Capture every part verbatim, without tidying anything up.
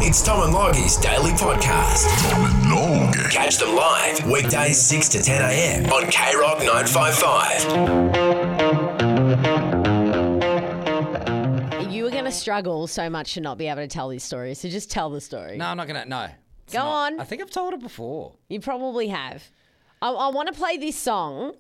It's Tom and Loggie's daily podcast. Tom and Log. Catch them live weekdays six to ten a.m. on K Rock nine five five. You were going to struggle so much to not be able to tell this story, so just tell the story. No, I'm not going to. No. It's Go not. on. I think I've told it before. You probably have. I, I want to play this song.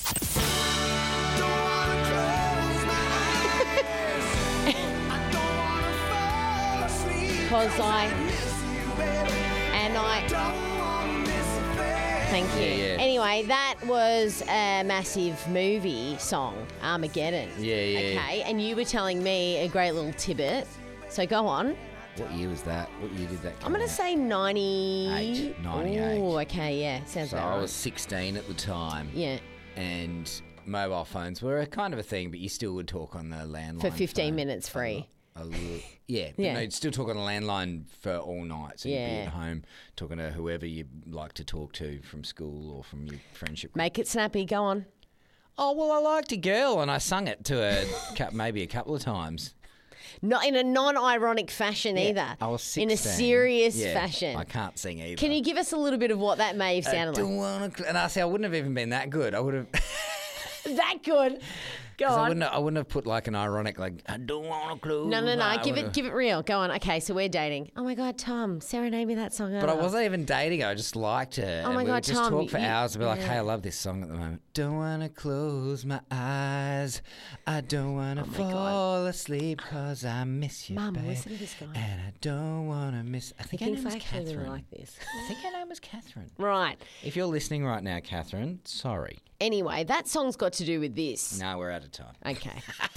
Because I and I thank you. Yeah, yeah. Anyway, that was a massive movie song, Armageddon. Yeah, yeah. Okay, and you were telling me a great little tidbit. So go on. What year was that? What year did that come I'm going to out? say ninety. Eight, ninety-eight. Oh, okay, yeah, sounds So about I right. was sixteen at the time. Yeah, And mobile phones were a kind of a thing, but you still would talk on the landline. for fifteen phone. minutes free. A little, yeah, but Yeah. no, you'd still talk on the landline for all night. So you'd be Yeah. at home talking to whoever you like to talk to from school or from your friendship group. Make it snappy. Go on. Oh, well, I liked a girl and I sung it to her cou- maybe a couple of times. Not in a non-ironic fashion either. I was in a sixteen. serious Yeah, fashion. I can't sing either. Can you give us a little bit of what that may have I sounded don't wanna cl- and I say I wouldn't have even been that good. I would have. like? That good. Go I on. wouldn't. Have, I wouldn't have put like an ironic like I don't want to close. No, no, no. my-" I Give it, would've- give it real. Go on. Okay, so we're dating. Oh my God, Tom, serenade me that song. But I wasn't even dating her. I just liked her. Oh and my we God, would just Tom, talk for you- hours and be like, yeah. "Hey, I love this song at the moment. Don't wanna close my eyes. I don't wanna Oh my fall asleep 'cause I miss you, Mum, babe. listen to this guy. And I don't wanna miss. I I think her think name I was actually really Catherine. like this. I think her name was Catherine. Right. If you're listening right now, Catherine, sorry. Anyway, that song's got to do with this. No, we're out of time. Okay.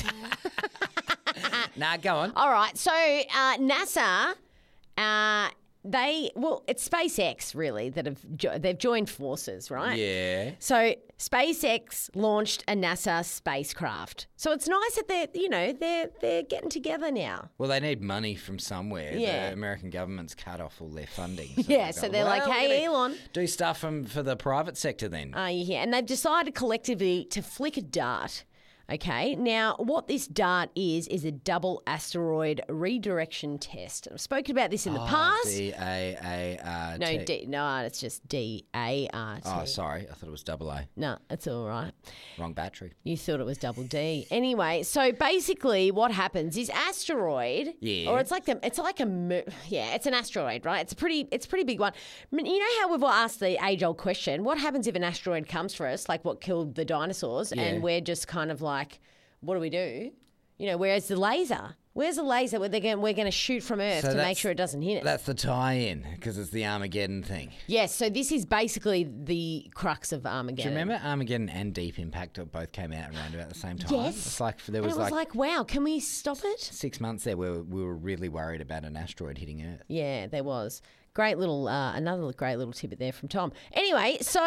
Nah, go on. All right. So uh, NASA, uh, they well, it's SpaceX really that have jo- they've joined forces, right? Yeah. So SpaceX launched a NASA spacecraft. So it's nice that they're you know they're they're getting together now. Well, they need money from somewhere. Yeah. The American government's cut off all their funding. So Yeah, they so go, they're like, "Well, we're "Hey, gonna Elon." do stuff from, for the private sector then. Uh, yeah, and they've decided collectively to flick a dart. Okay, now what this dart is is a double asteroid redirection test. I've spoken about this in the past. D A A R T. No, D, no, it's just D A R T. Oh, sorry. I thought it was double A. No, it's all right. Wrong battery. You thought it was double D. Anyway, so basically, what happens is asteroid, Yeah. or it's like the, it's like a, mo- yeah, it's an asteroid, right? It's a pretty, it's a pretty big one. I mean, you know how we've all asked the age-old question: what happens if an asteroid comes for us, like what killed the dinosaurs, Yeah. and we're just kind of like, what do we do? You know, where's the laser? Where's the laser where they're going, we're going to shoot from Earth So to make that's- sure it doesn't hit us? That's the tie-in because it's the Armageddon thing. Yes, so this is basically the crux of Do Armageddon. you remember Armageddon and Deep Impact both came out around about the same time? Yes. It's like there And was, it was like, like, wow, can we stop it? six months there where we were really worried about an asteroid hitting Earth. Yeah, there was. Great little, uh, another great little tidbit there from Tom. Anyway, so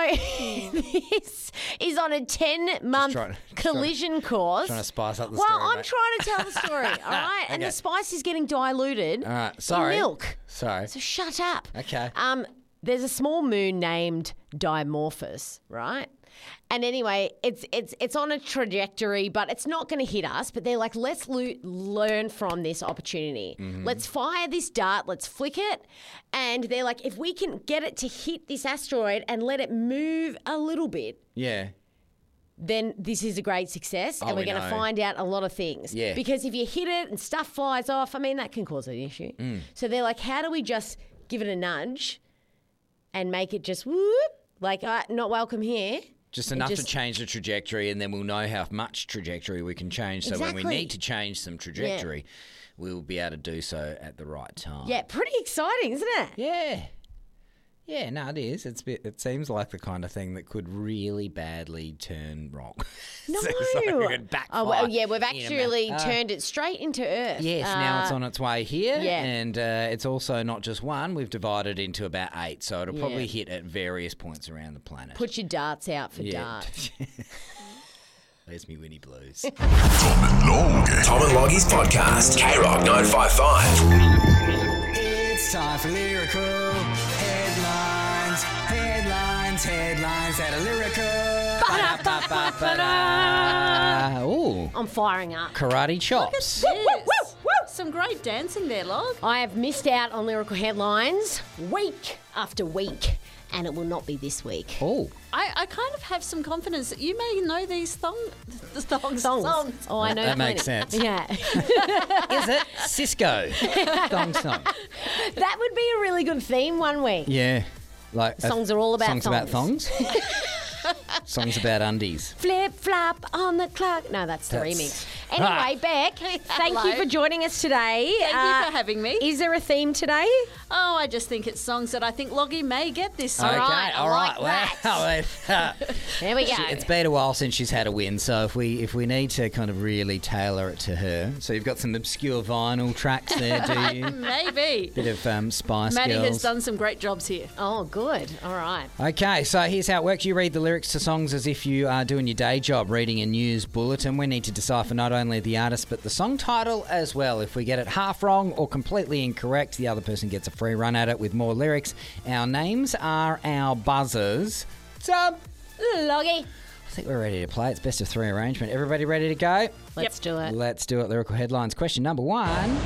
this is on a ten-month trying- just collision course. Trying to spice up the well, story. I'm mate. trying to tell the story, all right? And the Okay. spice is getting diluted All right. in Sorry. milk. Sorry. So shut up. Okay. Um, there's a small moon named Dimorphos, right? And anyway, it's it's it's on a trajectory, but it's not going to hit us. But they're like, let's lo- learn from this opportunity. Mm-hmm. Let's fire this dart. Let's flick it. And they're like, if we can get it to hit this asteroid and let it move a little bit, Yeah. then this is a great success, and Oh, we're we going to know. find out a lot of things. Yeah. Because if you hit it and stuff flies off, I mean, that can cause an issue. Mm. So they're like, how do we just give it a nudge and make it just whoop, like, uh, not welcome here? Just And enough just- to change the trajectory, and then we'll know how much trajectory we can change. So when we Exactly. need to change some trajectory, we'll be able to do so at the right time. Yeah, pretty exciting, isn't it? Yeah. Yeah, no, it is. It's bit, it seems like the kind of thing that could really badly turn wrong. No. So- so it could backfire Oh, well, yeah, we've in a actually ma- uh, turned it straight into Earth. Yes, now it's Uh, on its way here, yeah. and uh, it's also not just one. We've divided into about eight, so it'll probably Yeah. hit at various points around the planet. Put your darts out for yeah. darts. There's me Winnie Blues. Tom and Log. Tom and Loggie's podcast. K Rock nine five five. It's time for lyrical headlines. Headlines, headlines that are lyrical. Uh, ooh, I'm firing up. karate chops. Woo, woo, woo, woo. some great dancing there, Log. I have missed out on lyrical headlines week after week, and it will not be this week. Oh, I, I kind of have some confidence that you may know these thong, the thongs. Songs. songs. Oh, I know. That makes plenty. sense. Yeah. is it Cisco? Thong song. That would be a really good theme one week. Yeah. Like Songs are all about songs. about thongs. thongs. Songs about undies. Flip flop on the clock. No, that's the That's- remix. Anyway, Ah. Beck, thank Hello. you for joining us today. Thank you for having me. Is there a theme today? Oh, I just think it's songs that I think Loggy may get this Okay, time. right, I all like right. that. Well, There we go. it's been a while since she's had a win, so if we if we need to kind of really tailor it to her, so you've got some obscure vinyl tracks there, do you? Maybe. Bit of um, Spice Maddie Girls. has done some great jobs here. Oh, good. All right. Okay, so here's how it works. You read the lyrics to songs as if you are doing your day job, reading a news bulletin. We need to decipher not only the artist, but the song title as well. If we get it half wrong or completely incorrect, the other person gets a free run at it with more lyrics. Our names are our buzzers. Tom, Loggy. I think we're ready to play. It's best of three arrangement. Everybody ready to go? Let's do it. Let's do it. Lyrical headlines. Question number one.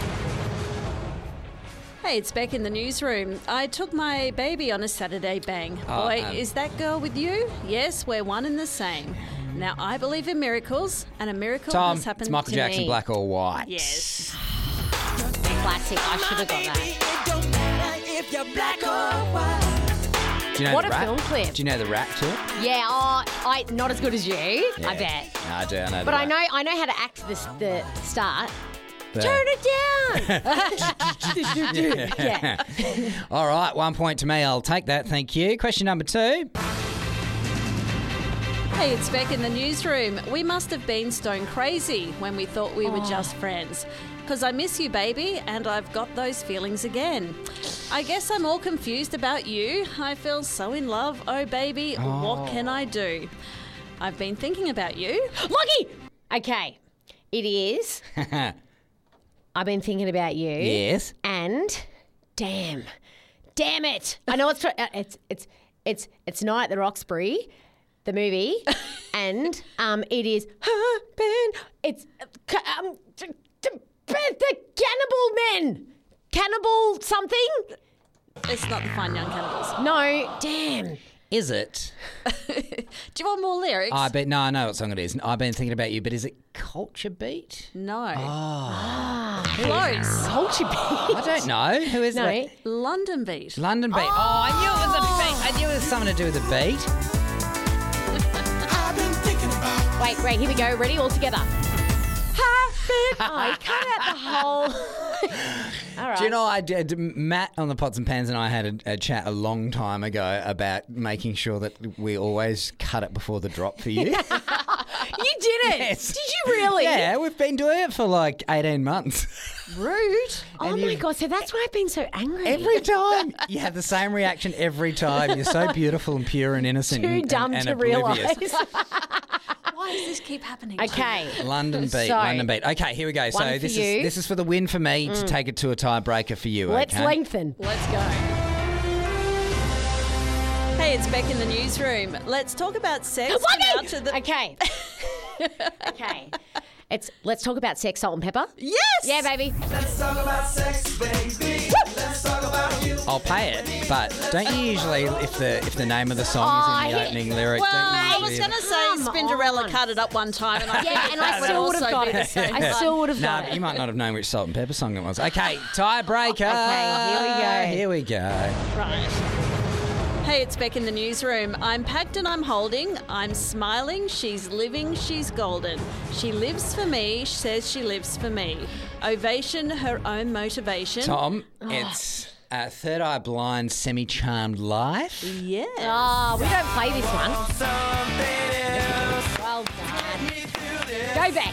Hey, it's Beck in the newsroom. I took my baby on a Saturday bang. Oh, Boy, um, is that girl with you? Yes, we're one and the same. Now, I believe in miracles, and a miracle Tom, has happened it's Michael to Jackson, me. Black or White. Yes. Classic. I should have got that. Do you know What the a rap? film clip. Do you know the rap to it? Yeah, oh, I not as good as you, I Yeah. bet. No, I do. I know the But I rap. know I know how to act this the start. The- Turn it down. yeah. All right, one point to me. I'll take that. Thank you. Question number two. Hey, it's Beck in the newsroom. We must have been stone crazy when we thought we were just friends. Because I miss you, baby, and I've got those feelings again. I guess I'm all confused about you. I feel so in love. Oh, baby, what can I do? I've been thinking about you. Loggy! Okay. It is. I've been thinking about you. Yes. And damn. Damn it. I know it's tr- uh, it's it's it's it's Night at the Roxbury, the movie, and um it is it's uh, ca- um t- t- the Cannibal Men. Cannibal something? It's not the Fine Young Cannibals. No, damn. Is it? Do you want more lyrics? I bet. No, I know what song it is. I've been thinking about you, but is it Culture Beat? no. Ah. Close. Culture Beat. I don't know. Who is No. it? London Beat. London Beat. Oh, I knew it was a beat. I knew it was something to do with the beat. Wait, wait, here we go. Ready? All together. Oh, you cut out the whole. All right. Do you know, I did, Matt on the Pots and Pans and I had a, a chat a long time ago about making sure that we always cut it before the drop for you. You did it. Yes. Did you really? Yeah, we've been doing it for like eighteen months. Rude. Oh And my you- God. So that's why I've been so angry. Every time. You have the same reaction every time. You're so beautiful and pure and innocent. Too and, dumb and, to and oblivious. realise. Why does this keep happening? Okay. London Beat, So, London Beat. Okay, here we go. So one for this you. is this is for the win for me to take it to a tiebreaker for you. Let's okay? lengthen. Let's go. Hey, it's Beck in the newsroom. Let's talk about sex. Now to the- Okay. Okay. It's let's talk about sex, salt and pepper. Yes. Yeah, baby. I'll pay it, but don't you usually, if the if the name of the song Oh, is in the he- opening lyric, Well, don't I you was usually? going to say Come Spinderella on. cut it up one time, and I Yeah, and I think still would that have got would it. also be the same I still would have Nah, got but it. you might not have known which salt and pepper song it was. Okay, tiebreaker. Okay, here we go. Here we go. Right. Hey, it's Beck in the newsroom. I'm packed and I'm holding. I'm smiling. She's living. She's golden. She lives for me. She says she lives for me. Ovation, her own motivation. Tom, it's uh, Third Eye Blind, Semi-Charmed Life. Yeah. Oh, we don't play this one. Well done. Go back.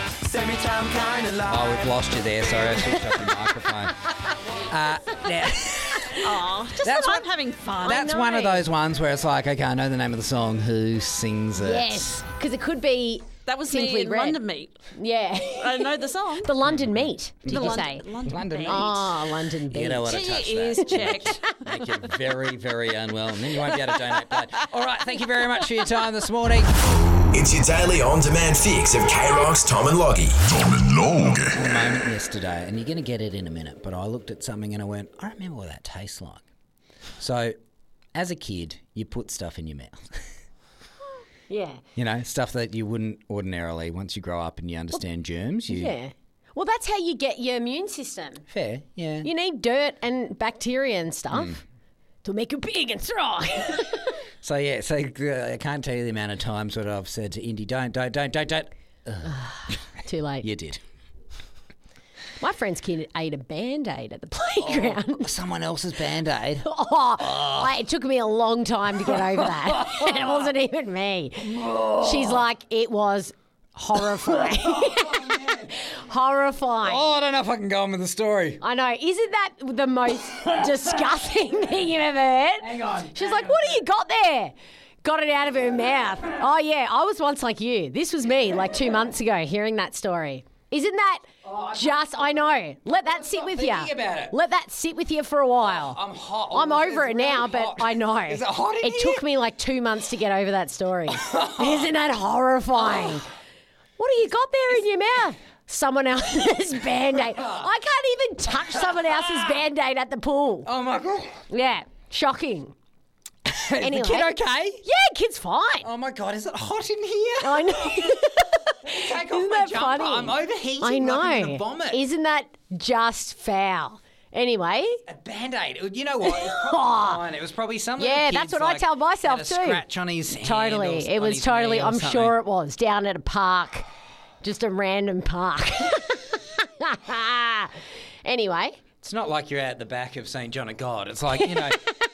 Oh, we've lost you there. Sorry, I switched off the microphone. Uh, now, Oh, just That's that what- I'm having fun. that's know. one of those ones where it's like, okay, I know the name of the song. Who sings it? Yes, because it could be That was Simply me in Red. London Meat. yeah. I know the song. The London Meat. Did The you London, say? London, London Meat. Meat. Oh, London Beat. You don't want to Get your touch ears that. checked. Make you very, very unwell, and then you won't be able to donate blood. All right, thank you very much for your time this morning. It's your daily on-demand fix of K-Rock's Tom and Loggy. Tom and Logie. A moment yesterday, and you're going to get it in a minute, but I looked at something and I went, I remember what that tastes like. So, as a kid, you put stuff in your mouth. Yeah. You know, stuff that you wouldn't ordinarily once you grow up and you understand germs. You, Yeah. Well, that's how you get your immune system. Fair, yeah. You need dirt and bacteria and stuff Hmm. to make you big and strong. So, yeah, so uh, I can't tell you the amount of times that I've said to Indy, don't, don't, don't, don't, don't. Too late. You did. My friend's kid ate a Band-Aid at the playground. Someone else's Band-Aid. Oh, I, it took me a long time to get over that. And it wasn't even me. She's like, it was horrifying. Horrifying. Oh, I don't know if I can go on with the story. I know. Isn't that the most disgusting thing you've ever heard? Hang on. She's like, what do you got there? Got it out of her mouth. Oh, yeah. I was once like you. This was me like two months ago hearing that story. Isn't that just, I know. Let that sit with you. thinking about it. Let that sit with you for a while. I'm hot. I'm Oh, over it's it now, really hot. but I know. Is it hot in It here? took me like two months to get over that story. Isn't that horrifying? What do you got there in your mouth? Someone else's Band-Aid. I can't even touch someone else's Band-Aid at the pool. Oh, my God. Yeah, shocking. Anyway. Is the kid okay? Yeah, kid's fine. Oh, my God. Is it hot in here? I know. Take off Isn't my that jumper. funny? I'm overheating. I know. Like I'm gonna vomit. Isn't that just foul? Anyway, A Band-Aid. You know what? It was probably fine. It was probably something. Yeah, that's what I tell myself had a too. Scratch on his hand totally. or It on was his totally, knee or I'm something. sure it was, down at a park. Just a random park. Anyway. It's not like you're out the back of Saint John of God. It's like, you know.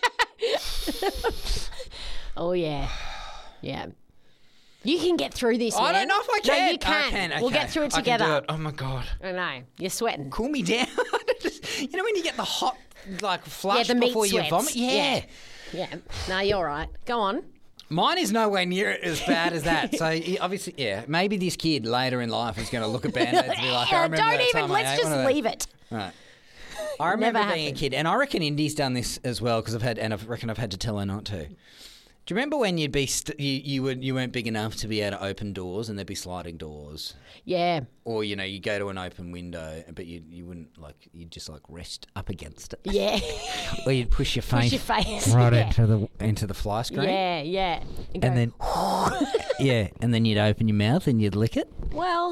Oh, yeah. Yeah. You can get through this, I man. don't know if I can. No, you can. I can. We'll okay. get through it I can do together. it. Oh, my God. I know. You're sweating. Cool me down. Just- you know when you get the hot, like, flush Yeah, the meat before you sweats. vomit? Yeah. Yeah. Yeah. No, you're right. Go on. Mine is nowhere near as bad as that. So he- obviously, yeah, maybe this kid later in life is going to look at Band-Aids and be like, I Yeah, remember don't that even. time I Let's ate just one of those. leave it. Right. I remember Never being happened. a kid, and I reckon Indy's done this as well because I've had, and I reckon I've had to tell her not to. Do you remember when you'd be st- you you would you weren't big enough to be able to open doors and there'd be sliding doors, Yeah. or you know you go to an open window but you you wouldn't like you'd just like rest up against it, Yeah. or you'd push your face, Push your face. right Yeah. into the into the fly screen, Yeah, yeah. And, go, and then yeah, and then you'd open your mouth and you'd lick it. well,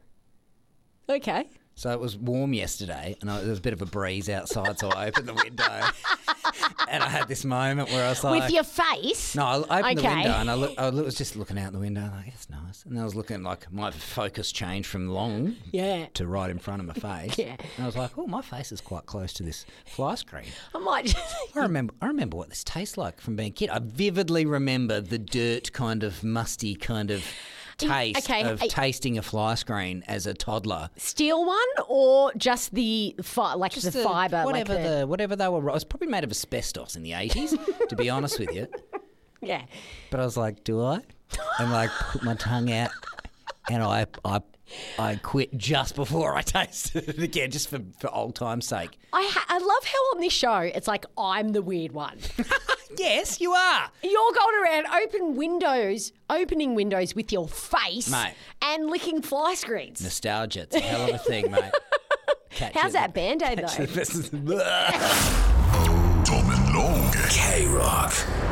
okay. So it was warm yesterday, and I, there was a bit of a breeze outside, so I opened the window, and I had this moment where I was like, With your face. no, I opened the Okay. window, and I, look, I was just looking out the window, like, it's nice, and I was looking like my focus changed from long Yeah. to right in front of my face, Yeah. and I was like, oh, my face is quite close to this fly screen. I might just. I remember, I remember what this tastes like from being a kid. I vividly remember the dirt, kind of musty, kind of taste okay, of I- tasting a fly screen as a toddler. Steel one or just the fi- like Just the fibre? whatever like the, the whatever they were. It was probably made of asbestos in the eighties, to be honest with you. yeah. But I was like, do I? And like put my tongue out, and I I I quit just before I tasted it again, just for for old time's sake. I ha- I love how on this show it's like I'm the weird one. Yes, you are. You're going around open windows, opening windows with your face, Mate. and licking fly screens. Nostalgia, it's a hell of a thing, mate. Catch How's it- that Band-Aid catch though? the- Tom and Logie. K-Rock.